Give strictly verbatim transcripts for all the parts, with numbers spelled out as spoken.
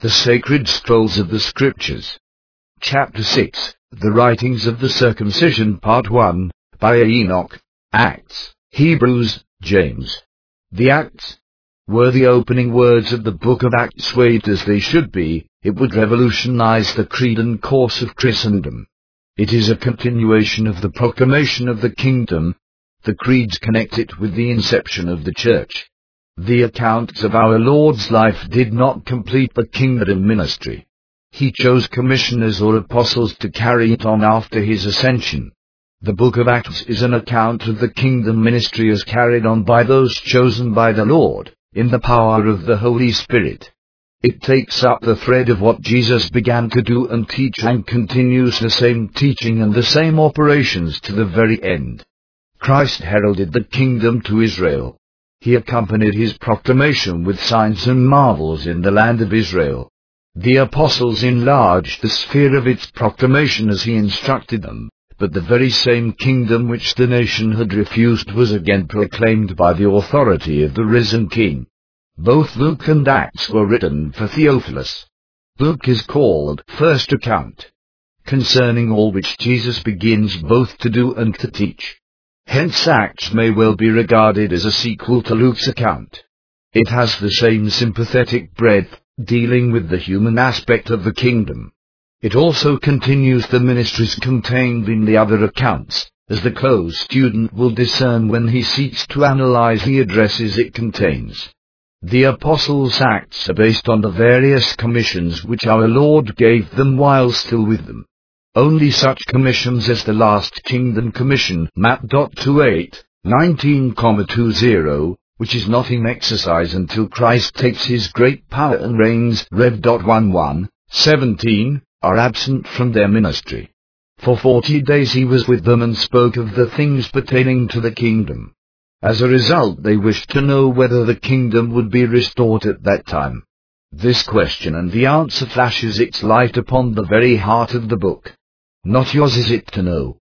The Sacred Scrolls of the Scriptures. Chapter six, The Writings of the Circumcision, Part one, by Enoch. Acts, Hebrews, James. The Acts were the opening words of the book of Acts. Weighed as they should be, it would revolutionize the creed and course of Christendom. It is a continuation of the proclamation of the kingdom. The creeds connect it with the inception of the church. The accounts of our Lord's life did not complete the kingdom ministry. He chose commissioners or apostles to carry it on after his ascension. The book of Acts is an account of the kingdom ministry as carried on by those chosen by the Lord, in the power of the Holy Spirit. It takes up the thread of what Jesus began to do and teach and continues the same teaching and the same operations to the very end. Christ heralded the kingdom to Israel. He accompanied his proclamation with signs and marvels in the land of Israel. The apostles enlarged the sphere of its proclamation as he instructed them, but the very same kingdom which the nation had refused was again proclaimed by the authority of the risen King. Both Luke and Acts were written for Theophilus. Luke is called first account, concerning all which Jesus begins both to do and to teach. Hence Acts may well be regarded as a sequel to Luke's account. It has the same sympathetic breadth, dealing with the human aspect of the kingdom. It also continues the ministries contained in the other accounts, as the close student will discern when he seeks to analyze the addresses it contains. The Apostles' Acts are based on the various commissions which our Lord gave them while still with them. Only such commissions as the Last Kingdom Commission, Matt twenty-eight, nineteen twenty, which is not in exercise until Christ takes his great power and reigns, Rev eleven, seventeen, are absent from their ministry. For forty days he was with them and spoke of the things pertaining to the kingdom. As a result, they wished to know whether the kingdom would be restored at that time. This question and the answer flashes its light upon the very heart of the book. Not yours is it to know.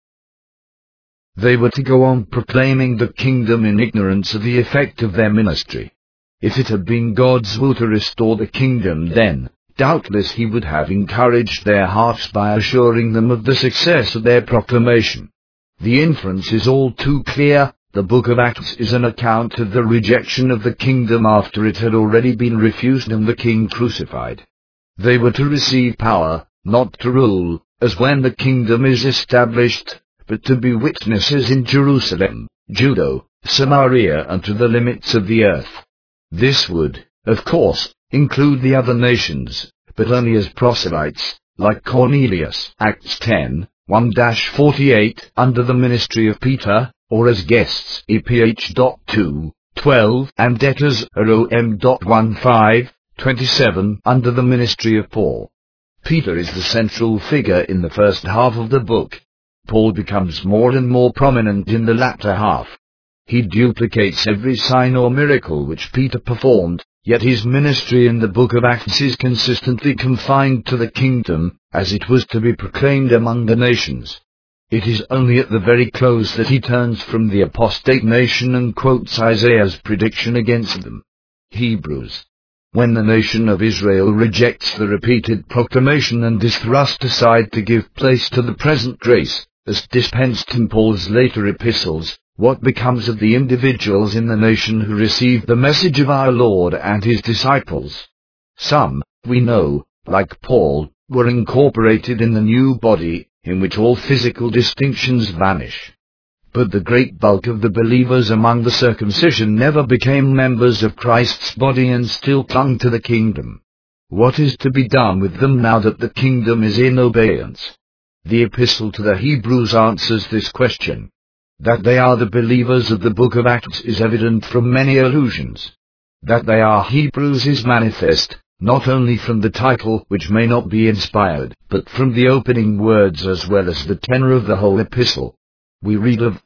They were to go on proclaiming the kingdom in ignorance of the effect of their ministry. If it had been God's will to restore the kingdom, then, doubtless he would have encouraged their hearts by assuring them of the success of their proclamation. The inference is all too clear. The book of Acts is an account of the rejection of the kingdom after it had already been refused and the king crucified. They were to receive power, not to rule, as when the kingdom is established, but to be witnesses in Jerusalem, Judea, Samaria, and to the limits of the earth. This would, of course, include the other nations, but only as proselytes, like Cornelius, Acts ten, one to forty-eight, under the ministry of Peter, or as guests, E P H two, twelve, and debtors, R O M fifteen, twenty-seven, under the ministry of Paul. Peter is the central figure in the first half of the book. Paul becomes more and more prominent in the latter half. He duplicates every sign or miracle which Peter performed, yet his ministry in the book of Acts is consistently confined to the kingdom, as it was to be proclaimed among the nations. It is only at the very close that he turns from the apostate nation and quotes Isaiah's prediction against them. Hebrews. When the nation of Israel rejects the repeated proclamation and is thrust aside to give place to the present grace, as dispensed in Paul's later epistles, what becomes of the individuals in the nation who received the message of our Lord and his disciples? Some, we know, like Paul, were incorporated in the new body, in which all physical distinctions vanish. But the great bulk of the believers among the circumcision never became members of Christ's body and still clung to the kingdom. What is to be done with them now that the kingdom is in abeyance? The epistle to the Hebrews answers this question. That they are the believers of the book of Acts is evident from many allusions. That they are Hebrews is manifest, not only from the title, which may not be inspired, but from the opening words as well as the tenor of the whole epistle. We read of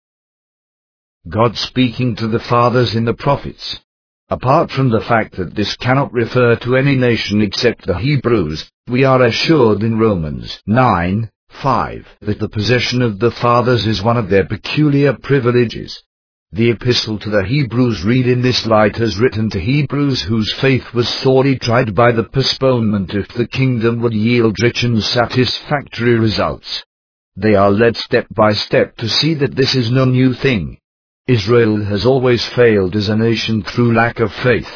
God speaking to the fathers in the prophets. Apart from the fact that this cannot refer to any nation except the Hebrews, we are assured in Romans nine, five that the possession of the fathers is one of their peculiar privileges. The epistle to the Hebrews read in this light as written to Hebrews whose faith was sorely tried by the postponement if the kingdom would yield rich and satisfactory results. They are led step by step to see that this is no new thing. Israel has always failed as a nation through lack of faith.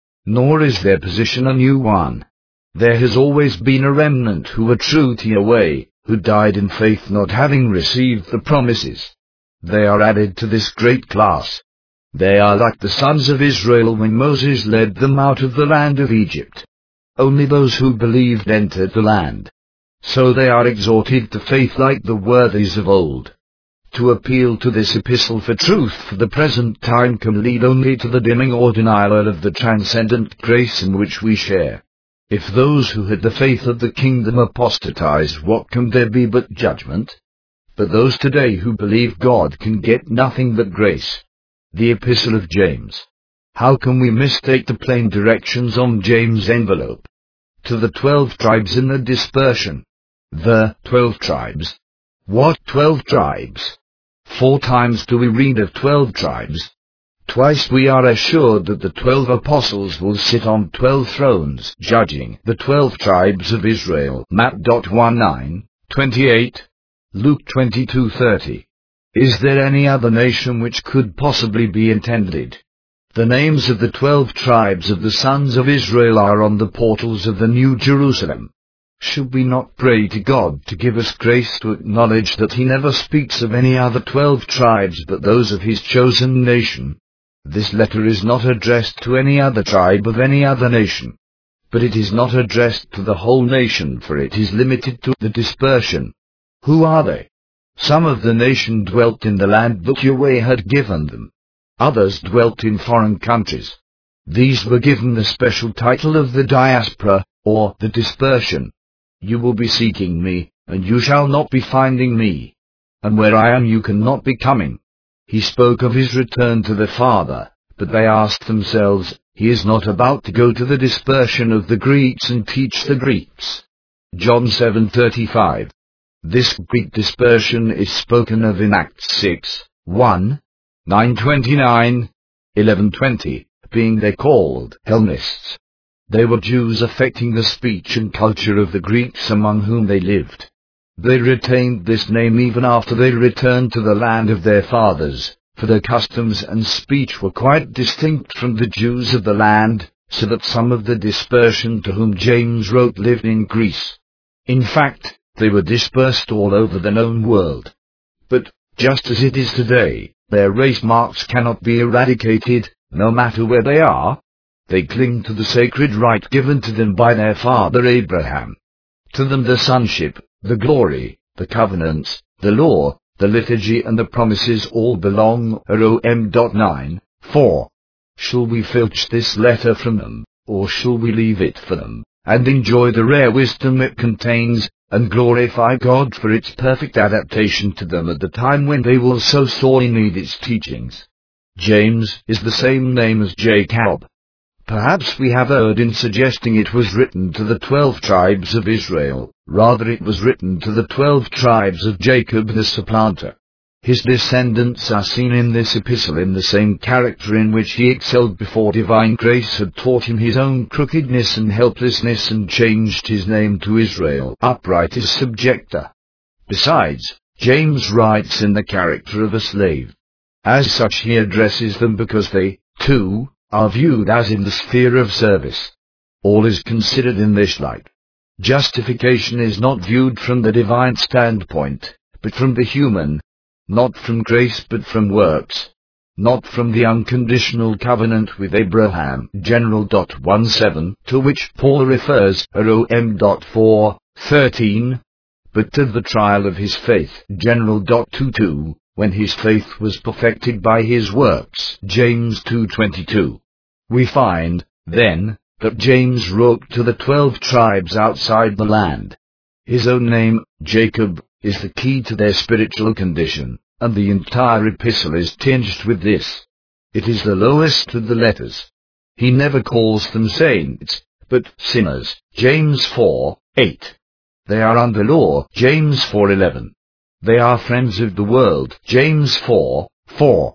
Nor is their position a new one. There has always been a remnant who were true to Yahweh, who died in faith not having received the promises. They are added to this great class. They are like the sons of Israel when Moses led them out of the land of Egypt. Only those who believed entered the land. So they are exhorted to faith like the worthies of old. To appeal to this epistle for truth for the present time can lead only to the dimming or denial of the transcendent grace in which we share. If those who had the faith of the kingdom apostatize, what can there be but judgment? But those today who believe God can get nothing but grace. The Epistle of James. How can we mistake the plain directions on James' envelope? To the twelve tribes in the dispersion. The twelve tribes. What twelve tribes? Four times do we read of twelve tribes. Twice we are assured that the twelve apostles will sit on twelve thrones, judging the twelve tribes of Israel. Matt. nineteen twenty-eight. Luke twenty-two thirty. Is there any other nation which could possibly be intended? The names of the twelve tribes of the sons of Israel are on the portals of the New Jerusalem. Should we not pray to God to give us grace to acknowledge that He never speaks of any other twelve tribes but those of His chosen nation? This letter is not addressed to any other tribe of any other nation. But it is not addressed to the whole nation, for it is limited to the dispersion. Who are they? Some of the nation dwelt in the land that Yahweh had given them. Others dwelt in foreign countries. These were given the special title of the diaspora, or the dispersion. You will be seeking me, and you shall not be finding me. And where I am you cannot be coming. He spoke of his return to the Father, but they asked themselves, he is not about to go to the dispersion of the Greeks and teach the Greeks. John seven thirty-five. This Greek dispersion is spoken of in Acts six, one, nine twenty-nine, eleven twenty, being they called Hellenists. They were Jews affecting the speech and culture of the Greeks among whom they lived. They retained this name even after they returned to the land of their fathers, for their customs and speech were quite distinct from the Jews of the land, so that some of the dispersion to whom James wrote lived in Greece. In fact, they were dispersed all over the known world. But, just as it is today, their race marks cannot be eradicated, no matter where they are. They cling to the sacred right given to them by their father Abraham. To them the sonship, the glory, the covenants, the law, the liturgy and the promises all belong. Rom. nine, four. Shall we filch this letter from them, or shall we leave it for them, and enjoy the rare wisdom it contains, and glorify God for its perfect adaptation to them at the time when they will so sorely need its teachings? James is the same name as Jacob. Perhaps we have erred in suggesting it was written to the twelve tribes of Israel. Rather it was written to the twelve tribes of Jacob the supplanter. His descendants are seen in this epistle in the same character in which he excelled before divine grace had taught him his own crookedness and helplessness and changed his name to Israel, upright as subjector. Besides, James writes in the character of a slave. As such he addresses them because they, too, are viewed as in the sphere of service. All is considered in this light. Justification is not viewed from the divine standpoint, but from the human. Not from grace but from works. Not from the unconditional covenant with Abraham, General seventeen, to which Paul refers, Rom. four, thirteen, but to the trial of his faith, General twenty-two, when his faith was perfected by his works, James two twenty-two. We find, then, that James wrote to the twelve tribes outside the land. His own name, Jacob, is the key to their spiritual condition, and the entire epistle is tinged with this. It is the lowest of the letters. He never calls them saints, but sinners, James four, eight. They are under law, James four eleven. They are friends of the world, James four, four.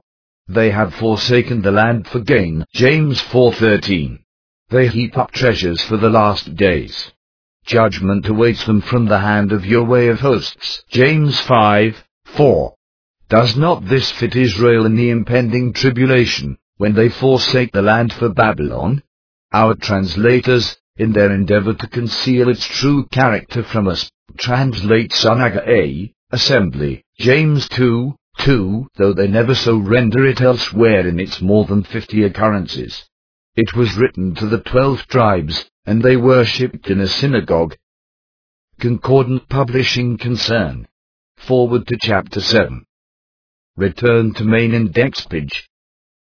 They have forsaken the land for gain. James four thirteen. They heap up treasures for the last days. Judgment awaits them from the hand of Yahweh of hosts. James five four. Does not this fit Israel in the impending tribulation, when they forsake the land for Babylon? Our translators, in their endeavor to conceal its true character from us, translate Sunaga A, assembly, James two two, though they never so render it elsewhere in its more than fifty occurrences. It was written to the twelve tribes, and they worshipped in a synagogue. Concordant Publishing Concern. Forward to Chapter seven. Return to main index page.